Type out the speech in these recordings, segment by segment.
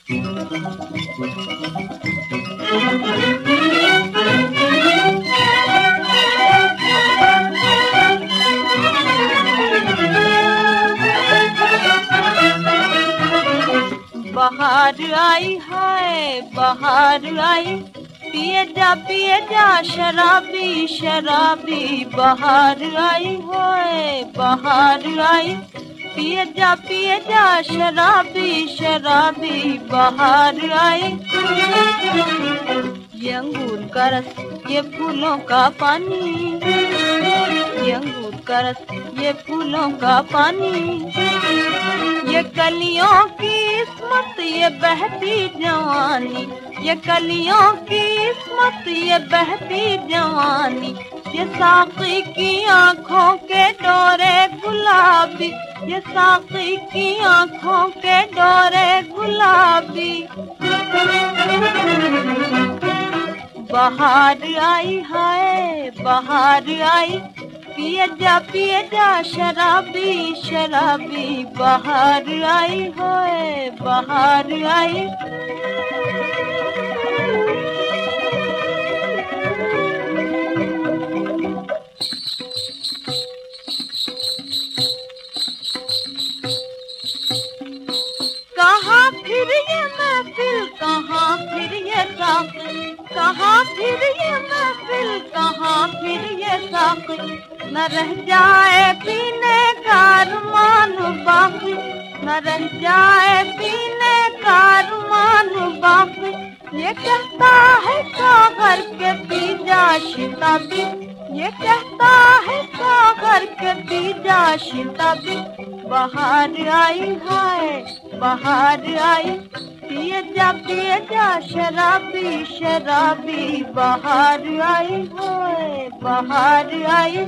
बहार आई हाय बहार आई, पिए जा शराबी शराबी। बहार आई हाय बहार आई, पिए जा शराबी शराबी। बहार आई, ये अंगूर का रस ये फूलों का पानी, ये अंगूर का रस ये फूलों का पानी। ये कलियों की इस्मत ये बहती जवानी, ये कलियों की इस्मत ये बहती जवानी। ये साक़ी की आँखों के डोरे गुलाबी, ये साक़ी की आँखों के डोरे गुलाबी। बहार आई हाय बहार आई, पिए जा शराबी शराबी। बहार आई हाय बहार आई। कहाँ फिर ये महफिल कहाँ फिर ये साक़ी, कहाँ फिर ये महफिल कहाँ फिर ये साक़ी। न रह जाए पीने का अरमान बाकी, न रह जाए पीने का अरमान बाकी। ये कहता है सागर के पी जा शिताबी, ये कहता है सागर के पी जा शिताबी। बहार आई हाय बहार आई, पिए जा शराबी शराबी। बहार आई हाय बहार आई।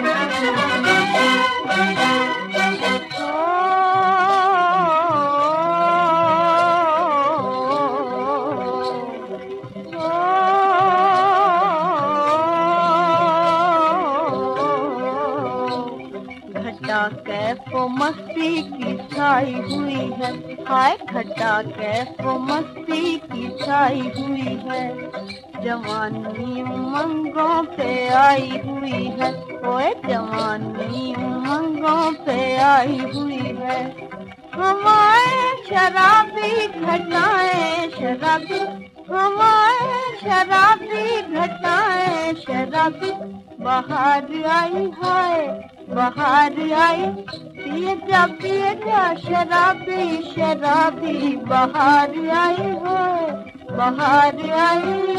घटा कैफो मस्ती की छाई हुई है, हाय घटा कैफो मस्ती की छाई हुई है। जवानी उमंगों पे आई हुई है, ओए जवानी उमंगों पे आई हुई है। हमारे शराबी घटाएं शराबी, हमारे शराबी घटाएं शराबी। बहार आई हाय बहार आई, पिए जा शराबी शराबी। बहार आई हाय बहार आई।